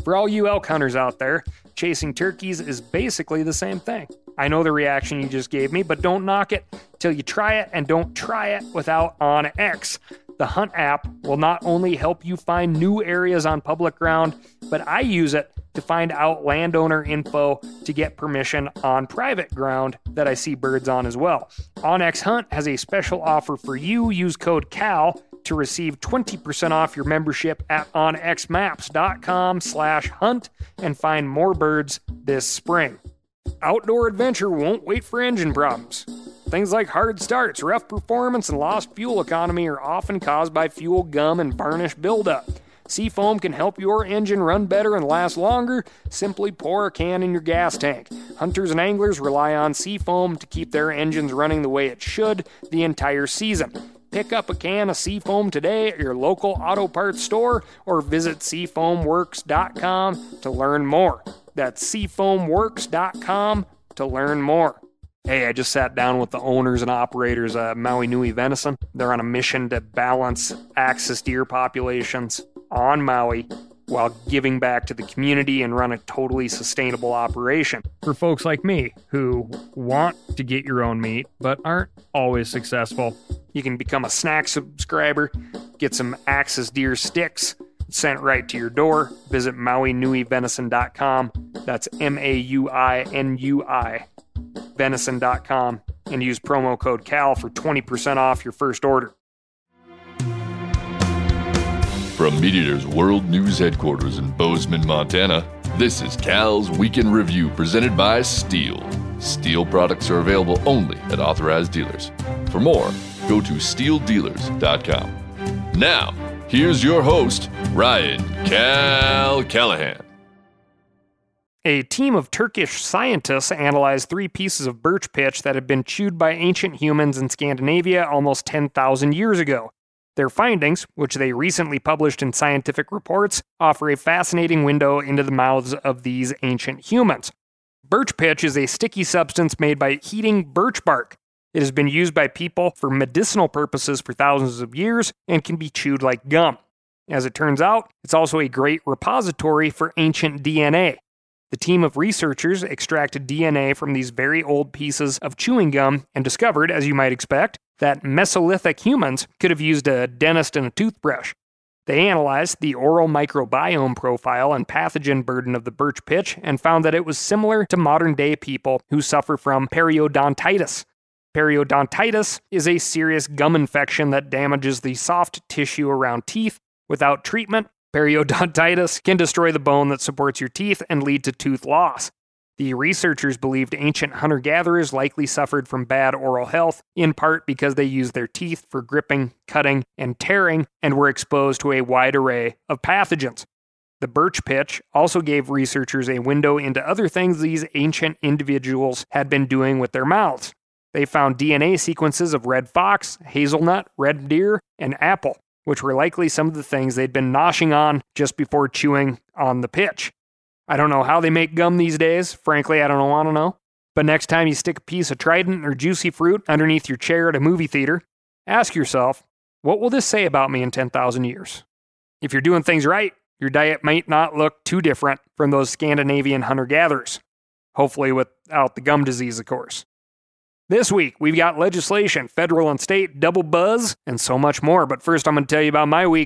For all you elk hunters out there, chasing turkeys is basically the same thing. I know the reaction you just gave me, but don't knock it till you try it, and don't try it without OnX. The Hunt app will not only help you find new areas on public ground, but I use it to find out landowner info to get permission on private ground that I see birds on as well. OnX Hunt has a special offer for you. Use code CAL to receive 20% off your membership at onxmaps.com/hunt and find more birds this spring. Outdoor adventure won't wait for engine problems. Things like hard starts, rough performance, and lost fuel economy are often caused by fuel gum and varnish buildup. Seafoam can help your engine run better and last longer. Simply pour a can in your gas tank. Hunters and anglers rely on Seafoam to keep their engines running the way it should the entire season. Pick up a can of Seafoam today at your local auto parts store or visit seafoamworks.com to learn more. That's seafoamworks.com to learn more. Hey, I just sat down with the owners and operators of Maui Nui Venison. They're on a mission to balance axis deer populations on Maui while giving back to the community and run a totally sustainable operation. For folks like me who want to get your own meat but aren't always successful, you can become a snack subscriber, get some axis deer sticks sent right to your door. Visit MauiNuiVenison.com. That's MAUINUI venison.com and use promo code CAL for 20% off your first order. From MeatEater's World News Headquarters in Bozeman, Montana, this is Cal's Weekend Review presented by Steel. Steel products are available only at authorized dealers. For more, go to steeldealers.com. Now, here's your host, Ryan Cal Callahan. A team of Turkish scientists analyzed 3 pieces of birch pitch that had been chewed by ancient humans in Scandinavia almost 10,000 years ago. Their findings, which they recently published in scientific reports, offer a fascinating window into the mouths of these ancient humans. Birch pitch is a sticky substance made by heating birch bark. It has been used by people for medicinal purposes for thousands of years and can be chewed like gum. As it turns out, it's also a great repository for ancient DNA. The team of researchers extracted DNA from these very old pieces of chewing gum and discovered, as you might expect, that Mesolithic humans could have used a dentist and a toothbrush. They analyzed the oral microbiome profile and pathogen burden of the birch pitch and found that it was similar to modern-day people who suffer from periodontitis. Periodontitis is a serious gum infection that damages the soft tissue around teeth. Without treatment, periodontitis can destroy the bone that supports your teeth and lead to tooth loss. The researchers believed ancient hunter-gatherers likely suffered from bad oral health, in part because they used their teeth for gripping, cutting, and tearing, and were exposed to a wide array of pathogens. The birch pitch also gave researchers a window into other things these ancient individuals had been doing with their mouths. They found DNA sequences of red fox, hazelnut, red deer, and apple, which were likely some of the things they'd been noshing on just before chewing on the pitch. I don't know how they make gum these days. Frankly, I don't want to know. But next time you stick a piece of Trident or juicy fruit underneath your chair at a movie theater, ask yourself, what will this say about me in 10,000 years? If you're doing things right, your diet might not look too different from those Scandinavian hunter-gatherers. Hopefully without the gum disease, of course. This week, we've got legislation, federal and state, double buzz, and so much more. But first, I'm going to tell you about my week.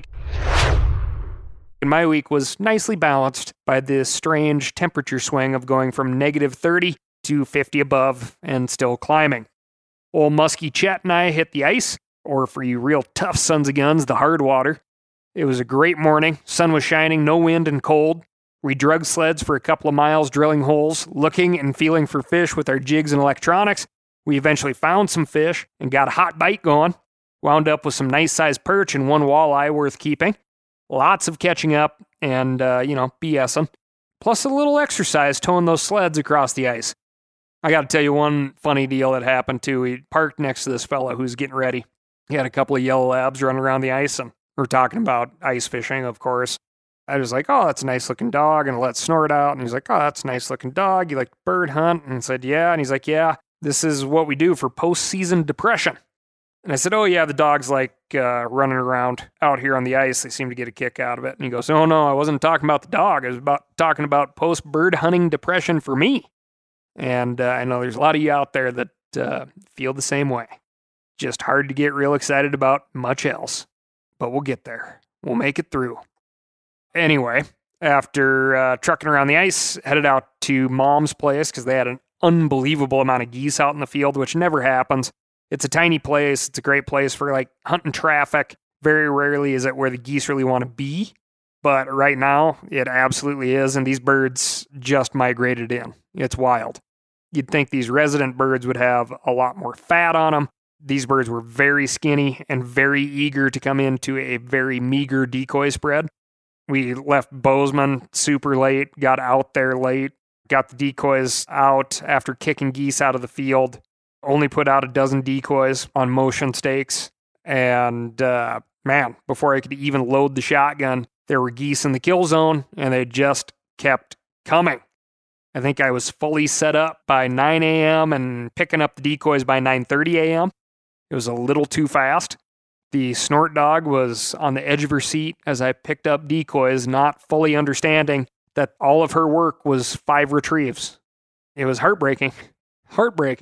And my week was nicely balanced by this strange temperature swing of going from negative 30 to 50 above and still climbing. Old Muskie Chet and I hit the ice, or for you real tough sons of guns, the hard water. It was a great morning. Sun was shining, no wind and cold. We drug sleds for a couple of miles, drilling holes, looking and feeling for fish with our jigs and electronics. We eventually found some fish and got a hot bite going. Wound up with some nice-sized perch and one walleye worth keeping. Lots of catching up and, BSing. Plus a little exercise towing those sleds across the ice. I got to tell you one funny deal that happened, too. We parked next to this fella who's getting ready. He had a couple of yellow labs running around the ice, and we're talking about ice fishing, of course. I was like, oh, that's a nice-looking dog, and I let snort out. And he's like, oh, that's a nice-looking dog. You like to bird hunt? And I said, yeah. And he's like, yeah, this is what we do for post-season depression. And I said, oh, yeah, the dogs like running around out here on the ice. They seem to get a kick out of it. And he goes, oh, no, I wasn't talking about the dog. I was talking about post-bird hunting depression for me. And I know there's a lot of you out there that feel the same way. Just hard to get real excited about much else. But we'll get there. We'll make it through. Anyway, after trucking around the ice, headed out to Mom's place because they had an unbelievable amount of geese out in the field, which never happens. It's a tiny place. It's a great place for like hunting traffic. Very rarely is it where the geese really want to be. But right now, it absolutely is. And these birds just migrated in. It's wild. You'd think these resident birds would have a lot more fat on them. These birds were very skinny and very eager to come into a very meager decoy spread. We left Bozeman super late, got out there late, got the decoys out after kicking geese out of the field. Only put out a dozen decoys on motion stakes. And man, before I could even load the shotgun, there were geese in the kill zone, and they just kept coming. I think I was fully set up by 9 a.m. and picking up the decoys by 9:30 a.m. It was a little too fast. The snort dog was on the edge of her seat as I picked up decoys, not fully understanding that all of her work was 5 retrieves. It was heartbreaking. Heartbreaking.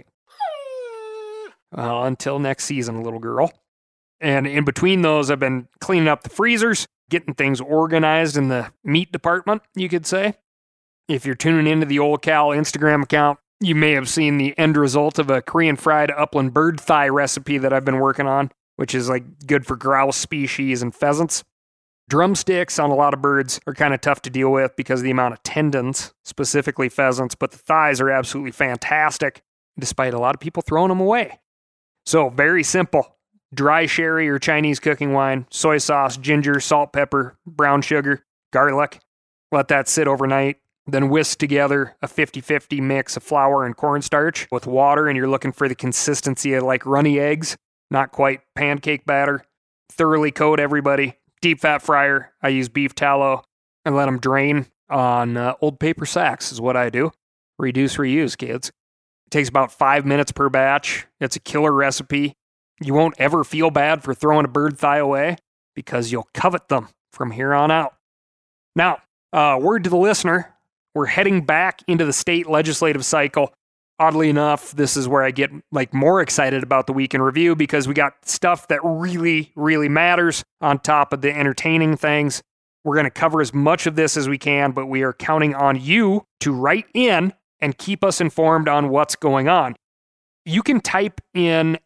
Well, until next season, little girl. And in between those, I've been cleaning up the freezers, getting things organized in the meat department, you could say. If you're tuning into the Old Cal Instagram account, you may have seen the end result of a Korean fried upland bird thigh recipe that I've been working on, which is like good for grouse species and pheasants. Drumsticks on a lot of birds are kind of tough to deal with because of the amount of tendons, specifically pheasants, but the thighs are absolutely fantastic, despite a lot of people throwing them away. So very simple. Dry sherry or Chinese cooking wine, soy sauce, ginger, salt, pepper, brown sugar, garlic. Let that sit overnight. Then whisk together a 50-50 mix of flour and cornstarch with water, and you're looking for the consistency of like runny eggs, not quite pancake batter. Thoroughly coat everybody. Deep fat fryer. I use beef tallow and let them drain on old paper sacks is what I do. Reduce, reuse, kids. It takes about 5 minutes per batch. It's a killer recipe. You won't ever feel bad for throwing a bird thigh away because you'll covet them from here on out. Now, word to the listener. We're heading back into the state legislative cycle. Oddly enough, this is where I get like more excited about the week in review because we got stuff that really, really matters on top of the entertaining things. We're going to cover as much of this as we can, but we are counting on you to write in and keep us informed on what's going on. You can type in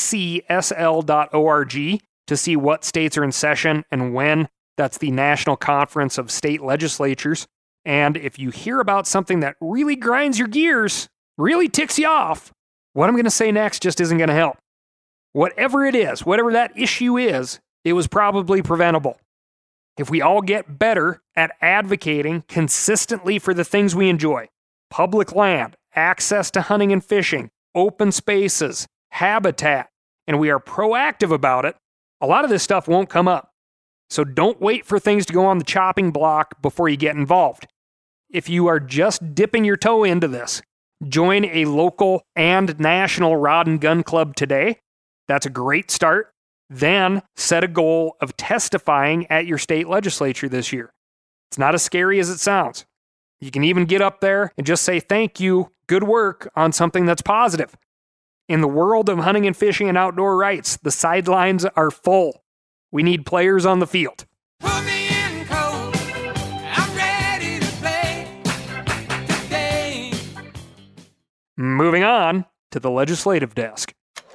ncsl.org to see what states are in session and when. That's the National Conference of State Legislatures. And if you hear about something that really grinds your gears, really ticks you off, what I'm going to say next just isn't going to help. Whatever it is, whatever that issue is, it was probably preventable. If we all get better at advocating consistently for the things we enjoy, public land, access to hunting and fishing, open spaces, habitat, and we are proactive about it, a lot of this stuff won't come up. So don't wait for things to go on the chopping block before you get involved. If you are just dipping your toe into this, join a local and national rod and gun club today. That's a great start. Then set a goal of testifying at your state legislature this year. It's not as scary as it sounds. You can even get up there and just say thank you, good work on something that's positive. In the world of hunting and fishing and outdoor rights, the sidelines are full. We need players on the field. Put me in cold. I'm ready to play today. Moving on to the legislative desk.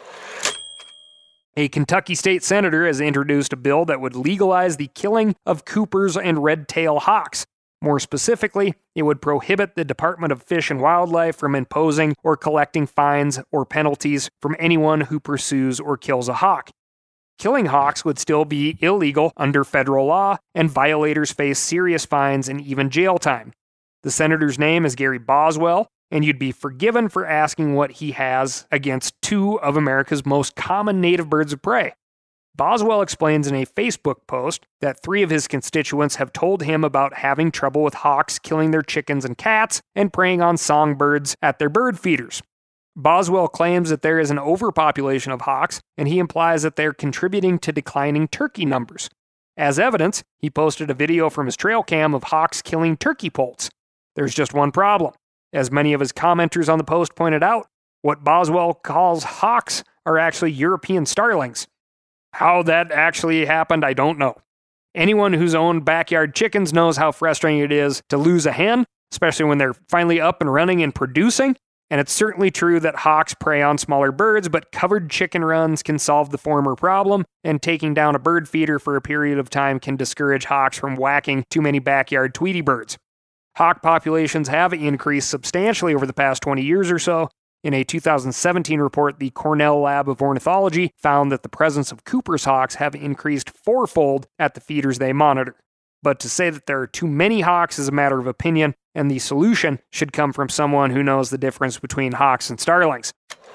A Kentucky state senator has introduced a bill that would legalize the killing of Coopers and red-tailed hawks. More specifically, it would prohibit the Department of Fish and Wildlife from imposing or collecting fines or penalties from anyone who pursues or kills a hawk. Killing hawks would still be illegal under federal law, and violators face serious fines and even jail time. The senator's name is Gary Boswell, and you'd be forgiven for asking what he has against 2 of America's most common native birds of prey. Boswell explains in a Facebook post that 3 of his constituents have told him about having trouble with hawks killing their chickens and cats and preying on songbirds at their bird feeders. Boswell claims that there is an overpopulation of hawks, and he implies that they're contributing to declining turkey numbers. As evidence, he posted a video from his trail cam of hawks killing turkey poults. There's just one problem. As many of his commenters on the post pointed out, what Boswell calls hawks are actually European starlings. How that actually happened, I don't know. Anyone who's owned backyard chickens knows how frustrating it is to lose a hen, especially when they're finally up and running and producing. And it's certainly true that hawks prey on smaller birds, but covered chicken runs can solve the former problem, and taking down a bird feeder for a period of time can discourage hawks from whacking too many backyard Tweety birds. Hawk populations have increased substantially over the past 20 years or so. In a 2017 report, the Cornell Lab of Ornithology found that the presence of Cooper's hawks have increased fourfold at the feeders they monitor. But to say that there are too many hawks is a matter of opinion, and the solution should come from someone who knows the difference between hawks and starlings.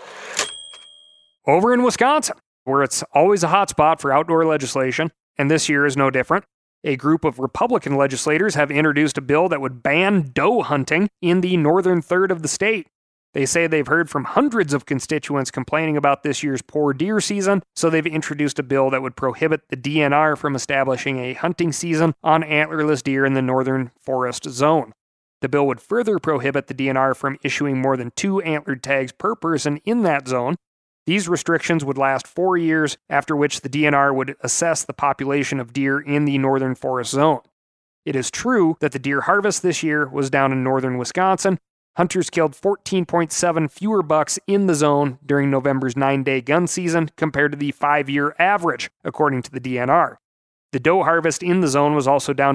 Over in Wisconsin, where it's always a hotspot for outdoor legislation, and this year is no different, a group of Republican legislators have introduced a bill that would ban doe hunting in the northern third of the state. They say they've heard from hundreds of constituents complaining about this year's poor deer season, so they've introduced a bill that would prohibit the DNR from establishing a hunting season on antlerless deer in the northern forest zone. The bill would further prohibit the DNR from issuing more than 2 antlered tags per person in that zone. These restrictions would last 4 years, after which the DNR would assess the population of deer in the northern forest zone. It is true that the deer harvest this year was down in northern Wisconsin. Hunters killed 14.7 fewer bucks in the zone during November's 9-day gun season compared to the 5-year average, according to the DNR. The doe harvest in the zone was also down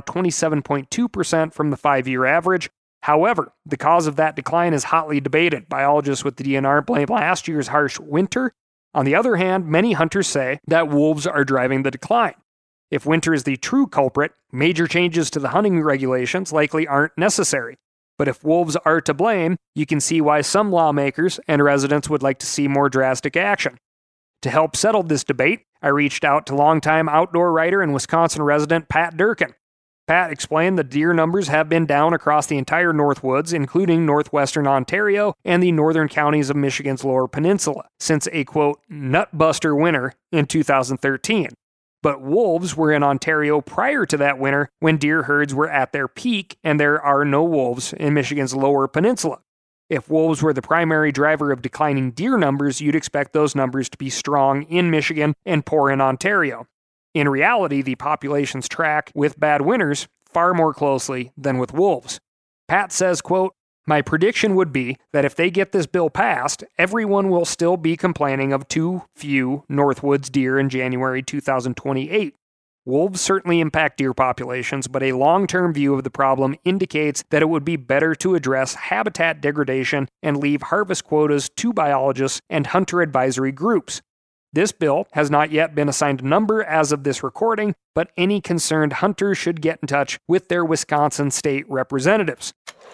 27.2% from the 5-year average. However, the cause of that decline is hotly debated. Biologists with the DNR blame last year's harsh winter. On the other hand, many hunters say that wolves are driving the decline. If winter is the true culprit, major changes to the hunting regulations likely aren't necessary. But if wolves are to blame, you can see why some lawmakers and residents would like to see more drastic action. To help settle this debate, I reached out to longtime outdoor writer and Wisconsin resident Pat Durkin. Pat explained that deer numbers have been down across the entire Northwoods, including northwestern Ontario and the northern counties of Michigan's Lower Peninsula, since a, quote, nutbuster winter in 2013. But wolves were in Ontario prior to that winter when deer herds were at their peak, and there are no wolves in Michigan's Lower Peninsula. If wolves were the primary driver of declining deer numbers, you'd expect those numbers to be strong in Michigan and poor in Ontario. In reality, the populations track with bad winters far more closely than with wolves. Pat says, quote, "My prediction would be that if they get this bill passed, everyone will still be complaining of too few Northwoods deer in January 2028. Wolves certainly impact deer populations, but a long-term view of the problem indicates that it would be better to address habitat degradation and leave harvest quotas to biologists and hunter advisory groups. This bill has not yet been assigned a number as of this recording, but any concerned hunters should get in touch with their Wisconsin state representatives."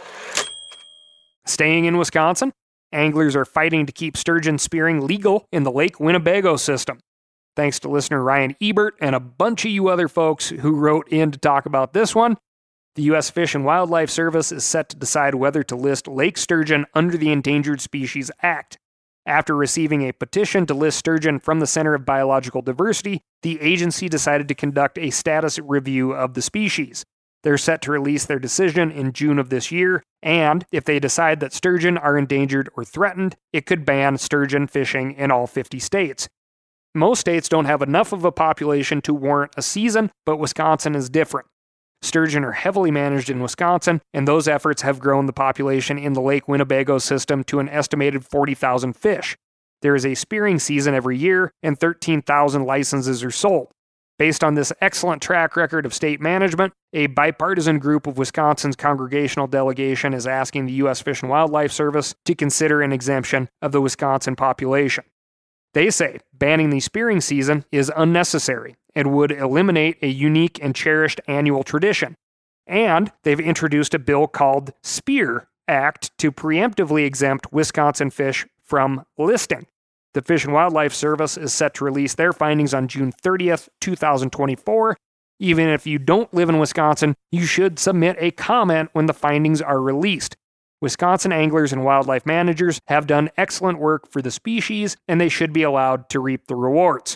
Staying in Wisconsin, anglers are fighting to keep sturgeon spearing legal in the Lake Winnebago system. Thanks to listener Ryan Ebert and a bunch of you other folks who wrote in to talk about this one. The U.S. Fish and Wildlife Service is set to decide whether to list lake sturgeon under the Endangered Species Act. After receiving a petition to list sturgeon from the Center of Biological Diversity, the agency decided to conduct a status review of the species. They're set to release their decision in June of this year, and if they decide that sturgeon are endangered or threatened, it could ban sturgeon fishing in all 50 states. Most states don't have enough of a population to warrant a season, but Wisconsin is different. Sturgeon are heavily managed in Wisconsin, and those efforts have grown the population in the Lake Winnebago system to an estimated 40,000 fish. There is a spearing season every year, and 13,000 licenses are sold. Based on this excellent track record of state management, a bipartisan group of Wisconsin's congregational delegation is asking the U.S. Fish and Wildlife Service to consider an exemption of the Wisconsin population. They say banning the spearing season is unnecessary and would eliminate a unique and cherished annual tradition. And they've introduced a bill called SPEAR Act to preemptively exempt Wisconsin fish from listing. The Fish and Wildlife Service is set to release their findings on June 30th, 2024. Even if you don't live in Wisconsin, you should submit a comment when the findings are released. Wisconsin anglers and wildlife managers have done excellent work for the species, and they should be allowed to reap the rewards.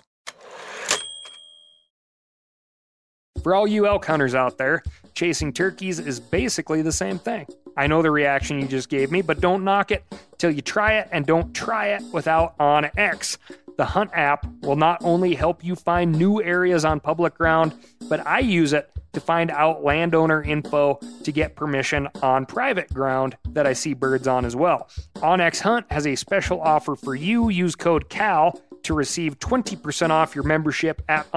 For all you elk hunters out there, chasing turkeys is basically the same thing. I know the reaction you just gave me, but don't knock it till you try it, and don't try it without OnX. The Hunt app will not only help you find new areas on public ground, but I use it to find out landowner info to get permission on private ground that I see birds on as well. OnX Hunt has a special offer for you. Use code CAL to receive 20% off your membership at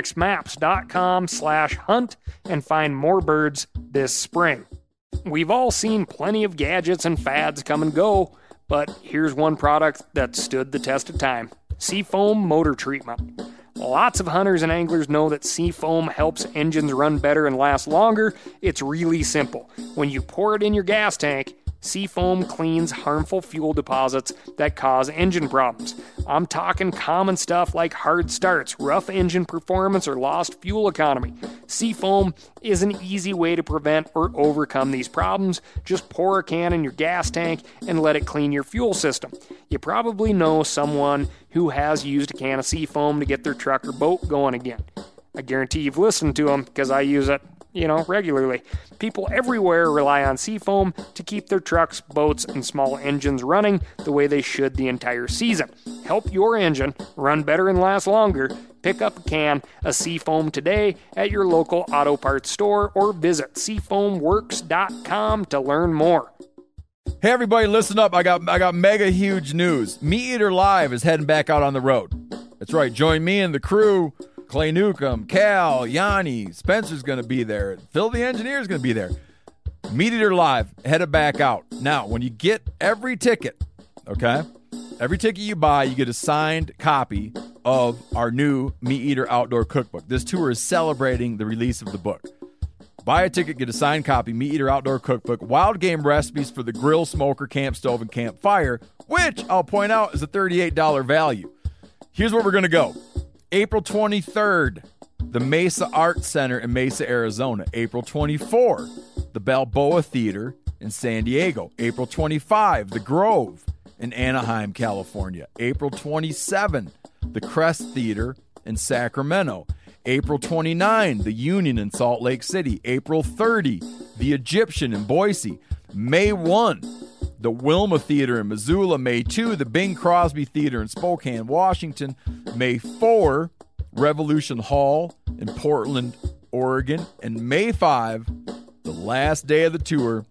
onxmaps.com/hunt and find more birds this spring. We've all seen plenty of gadgets and fads come and go, but here's one product that stood the test of time: Seafoam Motor Treatment. Lots of hunters and anglers know that Seafoam helps engines run better and last longer. It's really simple. When you pour it in your gas tank, Seafoam cleans harmful fuel deposits that cause engine problems. I'm talking common stuff like hard starts, rough engine performance, or lost fuel economy. Seafoam is an easy way to prevent or overcome these problems. Just pour a can in your gas tank and let it clean your fuel system. You probably know someone who has used a can of Seafoam to get their truck or boat going again. I guarantee you've listened to them because I use it, regularly. People everywhere rely on Seafoam to keep their trucks, boats, and small engines running the way they should the entire season. Help your engine run better and last longer. Pick up a can of Seafoam today at your local auto parts store or visit seafoamworks.com to learn more. Hey everybody, listen up. I got mega huge news. Meat Eater Live is heading back out on the road. That's right. Join me and the crew. Clay Newcomb, Cal, Yanni, Spencer's going to be there. Phil the Engineer's going to be there. Meat Eater Live, headed back out. Now, when you get every ticket, okay, every ticket you buy, you get a signed copy of our new Meat Eater Outdoor Cookbook. This tour is celebrating the release of the book. Buy a ticket, get a signed copy, Meat Eater Outdoor Cookbook, wild game recipes for the grill, smoker, camp stove, and campfire, which I'll point out is a $38 value. Here's where we're going to go. April 23rd, the Mesa Art Center in Mesa, Arizona. April 24, the Balboa Theater in San Diego. April 25, the Grove in Anaheim, California. April 27, the Crest Theater in Sacramento. April 29, the Union in Salt Lake City. April 30, the Egyptian in Boise. May 1, the Wilma Theater in Missoula. May 2, the Bing Crosby Theater in Spokane, Washington. May 4, Revolution Hall in Portland, Oregon. And May 5, the last day of the tour,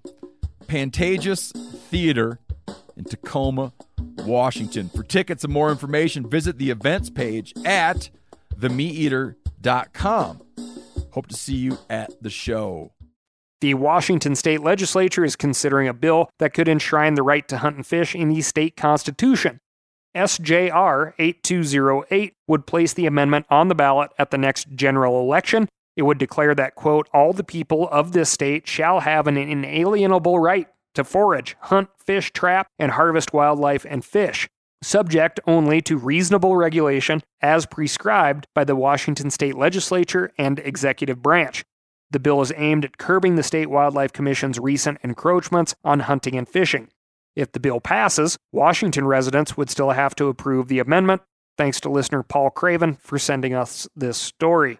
Pantages Theater in Tacoma, Washington. For tickets and more information, visit the events page at themeateater.com. Hope to see you at the show. The Washington State Legislature is considering a bill that could enshrine the right to hunt and fish in the state constitution. SJR 8208 would place the amendment on the ballot at the next general election. It would declare that, quote, all the people of this state shall have an inalienable right to forage, hunt, fish, trap, and harvest wildlife and fish, subject only to reasonable regulation as prescribed by the Washington State Legislature and executive branch. The bill is aimed at curbing the State Wildlife Commission's recent encroachments on hunting and fishing. If the bill passes, Washington residents would still have to approve the amendment. Thanks to listener Paul Craven for sending us this story.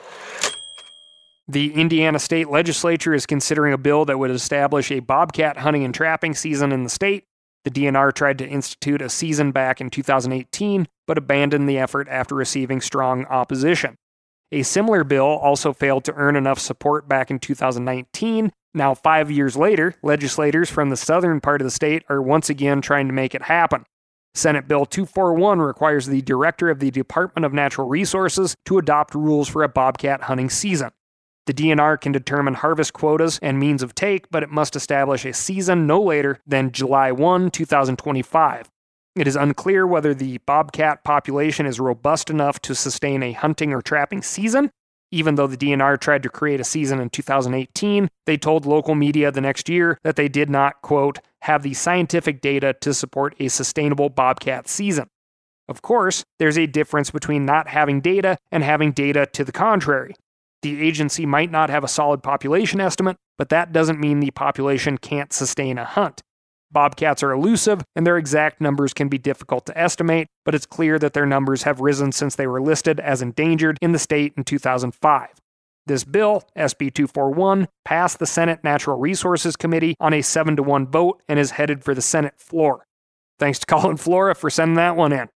The Indiana State Legislature is considering a bill that would establish a bobcat hunting and trapping season in the state. The DNR tried to institute a season back in 2018, but abandoned the effort after receiving strong opposition. A similar bill also failed to earn enough support back in 2019. Now, 5 years later, legislators from the southern part of the state are once again trying to make it happen. Senate Bill 241 requires the director of the Department of Natural Resources to adopt rules for a bobcat hunting season. The DNR can determine harvest quotas and means of take, but it must establish a season no later than July 1, 2025. It is unclear whether the bobcat population is robust enough to sustain a hunting or trapping season. Even though the DNR tried to create a season in 2018, they told local media the next year that they did not, quote, have the scientific data to support a sustainable bobcat season. Of course, there's a difference between not having data and having data to the contrary. The agency might not have a solid population estimate, but that doesn't mean the population can't sustain a hunt. Bobcats are elusive, and their exact numbers can be difficult to estimate, but it's clear that their numbers have risen since they were listed as endangered in the state in 2005. This bill, SB 241, passed the Senate Natural Resources Committee on a 7-1 vote and is headed for the Senate floor. Thanks to Colin Flora for sending that one in.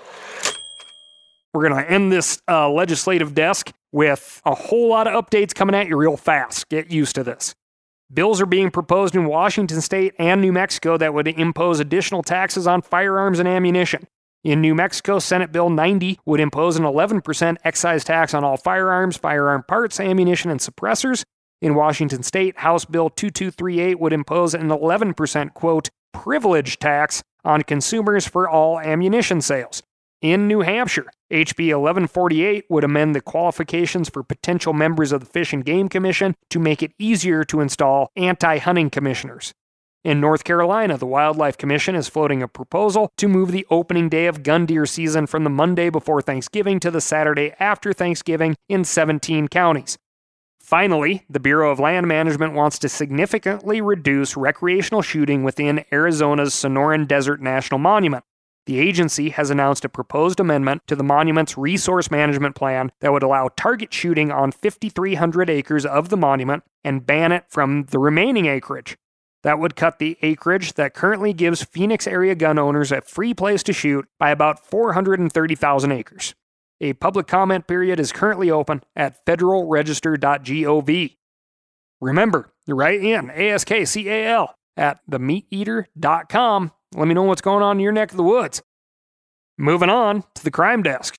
We're going to end this legislative desk with a whole lot of updates coming at you real fast. Get used to this. Bills are being proposed in Washington State and New Mexico that would impose additional taxes on firearms and ammunition. In New Mexico, Senate Bill 90 would impose an 11% excise tax on all firearms, firearm parts, ammunition, and suppressors. In Washington State, House Bill 2238 would impose an 11%, quote, privilege tax on consumers for all ammunition sales. In New Hampshire, HB 1148 would amend the qualifications for potential members of the Fish and Game Commission to make it easier to install anti-hunting commissioners. In North Carolina, the Wildlife Commission is floating a proposal to move the opening day of gun deer season from the Monday before Thanksgiving to the Saturday after Thanksgiving in 17 counties. Finally, the Bureau of Land Management wants to significantly reduce recreational shooting within Arizona's Sonoran Desert National Monument. The agency has announced a proposed amendment to the monument's resource management plan that would allow target shooting on 5,300 acres of the monument and ban it from the remaining acreage. That would cut the acreage that currently gives Phoenix area gun owners a free place to shoot by about 430,000 acres. A public comment period is currently open at federalregister.gov. Remember, write in ASKCAL at themeateater.com. Let me know what's going on in your neck of the woods. Moving on to the crime desk.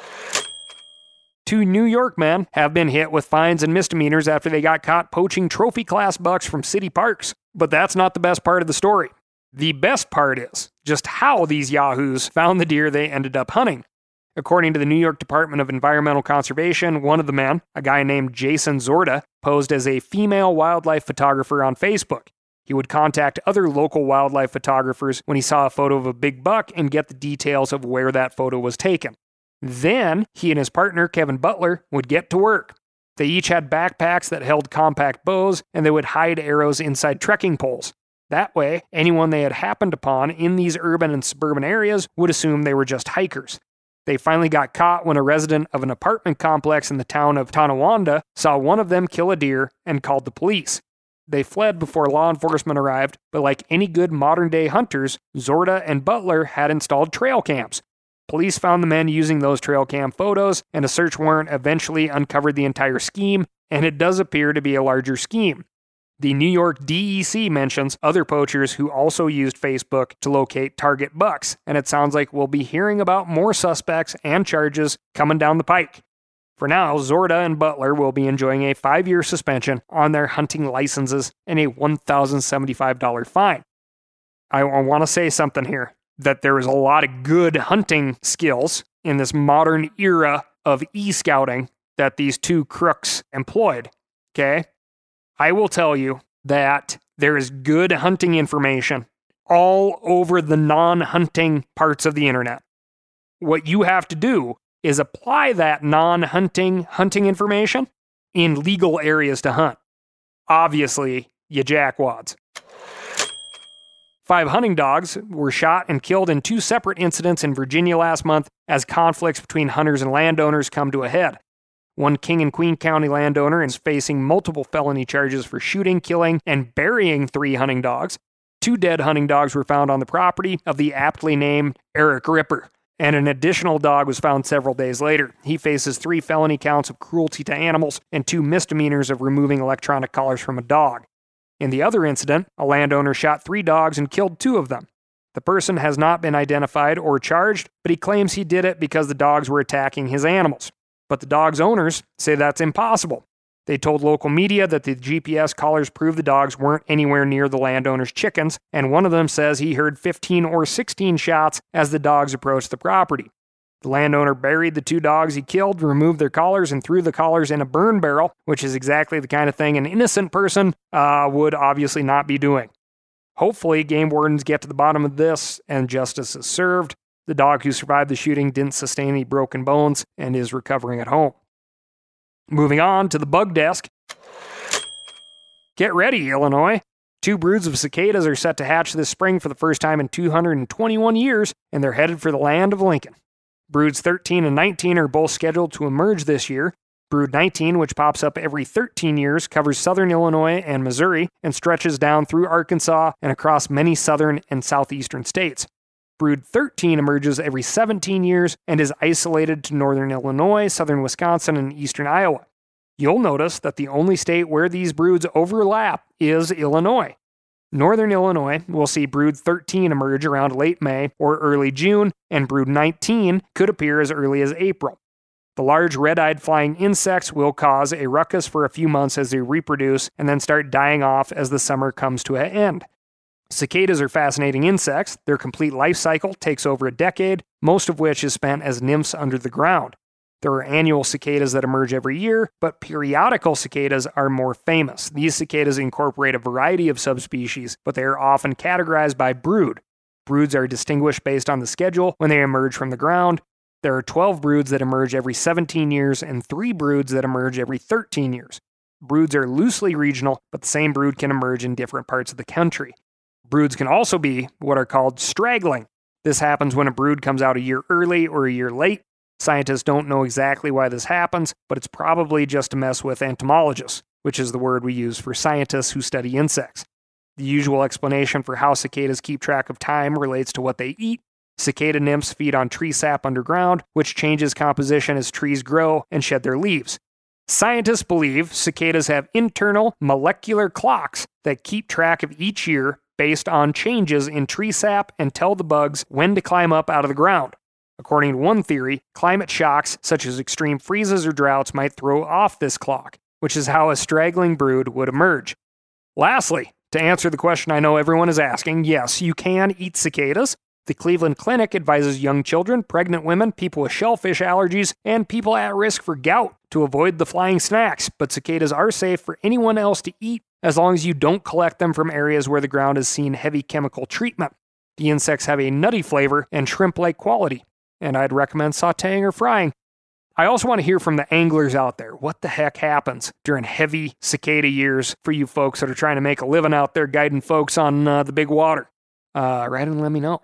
2 New York men have been hit with fines and misdemeanors after they got caught poaching trophy-class bucks from city parks. But that's not the best part of the story. The best part is just how these yahoos found the deer they ended up hunting. According to the New York Department of Environmental Conservation, one of the men, a guy named Jason Zorda, posed as a female wildlife photographer on Facebook. He would contact other local wildlife photographers when he saw a photo of a big buck and get the details of where that photo was taken. Then, he and his partner, Kevin Butler, would get to work. They each had backpacks that held compact bows, and they would hide arrows inside trekking poles. That way, anyone they had happened upon in these urban and suburban areas would assume they were just hikers. They finally got caught when a resident of an apartment complex in the town of Tonawanda saw one of them kill a deer and called the police. They fled before law enforcement arrived, but like any good modern-day hunters, Zorda and Butler had installed trail cams. Police found the men using those trail cam photos, and a search warrant eventually uncovered the entire scheme, and it does appear to be a larger scheme. The New York DEC mentions other poachers who also used Facebook to locate target bucks, and it sounds like we'll be hearing about more suspects and charges coming down the pike. For now, Zorda and Butler will be enjoying a 5-year suspension on their hunting licenses and a $1,075 fine. I want to say something here, that there is a lot of good hunting skills in this modern era of e-scouting that these 2 crooks employed, okay? I will tell you that there is good hunting information all over the non-hunting parts of the internet. What you have to do is apply that non-hunting hunting information in legal areas to hunt. Obviously, you jackwads. 5 hunting dogs were shot and killed in 2 separate incidents in Virginia last month as conflicts between hunters and landowners come to a head. One King and Queen County landowner is facing multiple felony charges for shooting, killing, and burying 3 hunting dogs. 2 dead hunting dogs were found on the property of the aptly named Eric Ripper, and an additional dog was found several days later. He faces 3 felony counts of cruelty to animals and 2 misdemeanors of removing electronic collars from a dog. In the other incident, a landowner shot 3 dogs and killed 2 of them. The person has not been identified or charged, but he claims he did it because the dogs were attacking his animals. But the dogs' owners say that's impossible. They told local media that the GPS collars prove the dogs weren't anywhere near the landowner's chickens, and one of them says he heard 15 or 16 shots as the dogs approached the property. The landowner buried the 2 dogs he killed, removed their collars, and threw the collars in a burn barrel, which is exactly the kind of thing an innocent person would obviously not be doing. Hopefully, game wardens get to the bottom of this and justice is served. The dog who survived the shooting didn't sustain any broken bones and is recovering at home. Moving on to the bug desk. Get ready, Illinois. 2 broods of cicadas are set to hatch this spring for the first time in 221 years, and they're headed for the land of Lincoln. Broods 13 and 19 are both scheduled to emerge this year. Brood 19, which pops up every 13 years, covers southern Illinois and Missouri and stretches down through Arkansas and across many southern and southeastern states. Brood 13 emerges every 17 years and is isolated to northern Illinois, southern Wisconsin, and eastern Iowa. You'll notice that the only state where these broods overlap is Illinois. Northern Illinois will see Brood 13 emerge around late May or early June, and Brood 19 could appear as early as April. The large red-eyed flying insects will cause a ruckus for a few months as they reproduce and then start dying off as the summer comes to an end. Cicadas are fascinating insects. Their complete life cycle takes over a decade, most of which is spent as nymphs under the ground. There are annual cicadas that emerge every year, but periodical cicadas are more famous. These cicadas incorporate a variety of subspecies, but they are often categorized by brood. Broods are distinguished based on the schedule when they emerge from the ground. There are 12 broods that emerge every 17 years and 3 broods that emerge every 13 years. Broods are loosely regional, but the same brood can emerge in different parts of the country. Broods can also be what are called straggling. This happens when a brood comes out a year early or a year late. Scientists don't know exactly why this happens, but it's probably just to mess with entomologists, which is the word we use for scientists who study insects. The usual explanation for how cicadas keep track of time relates to what they eat. Cicada nymphs feed on tree sap underground, which changes composition as trees grow and shed their leaves. Scientists believe cicadas have internal molecular clocks that keep track of each year based on changes in tree sap and tell the bugs when to climb up out of the ground. According to one theory, climate shocks such as extreme freezes or droughts might throw off this clock, which is how a straggling brood would emerge. Lastly, to answer the question I know everyone is asking, yes, you can eat cicadas. The Cleveland Clinic advises young children, pregnant women, people with shellfish allergies, and people at risk for gout to avoid the flying snacks, but cicadas are safe for anyone else to eat as long as you don't collect them from areas where the ground has seen heavy chemical treatment. The insects have a nutty flavor and shrimp-like quality, and I'd recommend sautéing or frying. I also want to hear from the anglers out there. What the heck happens during heavy cicada years for you folks that are trying to make a living out there guiding folks on the big water? Write and let me know.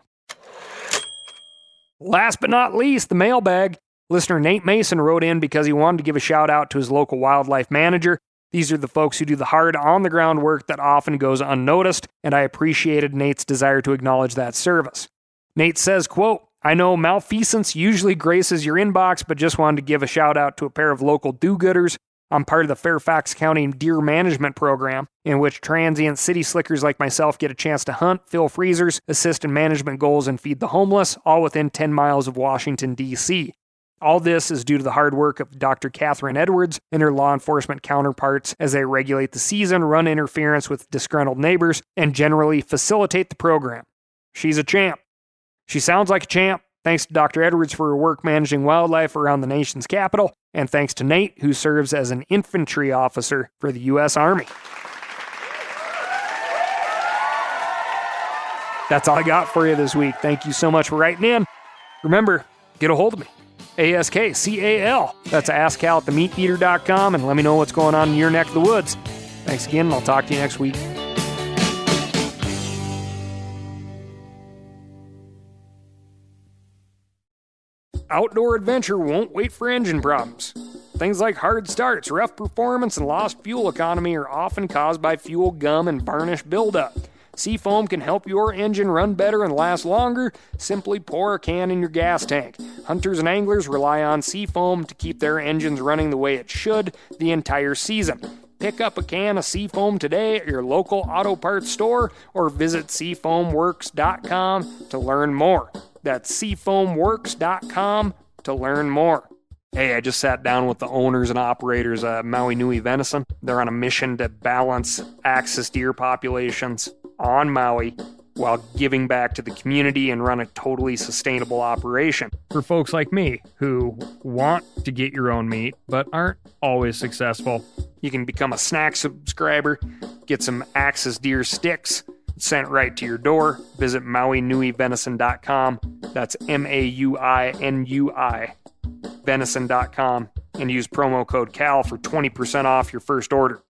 Last but not least, the mailbag. Listener Nate Mason wrote in because he wanted to give a shout out to his local wildlife manager. These are the folks who do the hard on-the-ground work that often goes unnoticed, and I appreciated Nate's desire to acknowledge that service. Nate says, quote, I know malfeasance usually graces your inbox, but just wanted to give a shout out to a pair of local do-gooders. I'm part of the Fairfax County Deer Management Program, in which transient city slickers like myself get a chance to hunt, fill freezers, assist in management goals, and feed the homeless, all within 10 miles of Washington, D.C. All this is due to the hard work of Dr. Catherine Edwards and her law enforcement counterparts as they regulate the season, run interference with disgruntled neighbors, and generally facilitate the program. She's a champ. She sounds like a champ. Thanks to Dr. Edwards for her work managing wildlife around the nation's capital, and thanks to Nate, who serves as an infantry officer for the U.S. Army. That's all I got for you this week. Thank you so much for writing in. Remember, get a hold of me. ASKCAL. That's askcal@themeateater.com, and let me know what's going on in your neck of the woods. Thanks again, and I'll talk to you next week. Outdoor adventure won't wait for engine problems. Things like hard starts, rough performance, and lost fuel economy are often caused by fuel gum and varnish buildup. Seafoam can help your engine run better and last longer. Simply pour a can in your gas tank. Hunters and anglers rely on Seafoam to keep their engines running the way it should the entire season. Pick up a can of Seafoam today at your local auto parts store or visit SeafoamWorks.com to learn more. That's SeafoamWorks.com to learn more. Hey, I just sat down with the owners and operators of Maui Nui Venison. They're on a mission to balance axis deer populations on Maui while giving back to the community and run a totally sustainable operation. For folks like me who want to get your own meat but aren't always successful, you can become a snack subscriber, get some axis deer sticks sent right to your door. Visit MauiNuiVenison.com. That's MAUINUI venison.com and use promo code CAL for 20% off your first order.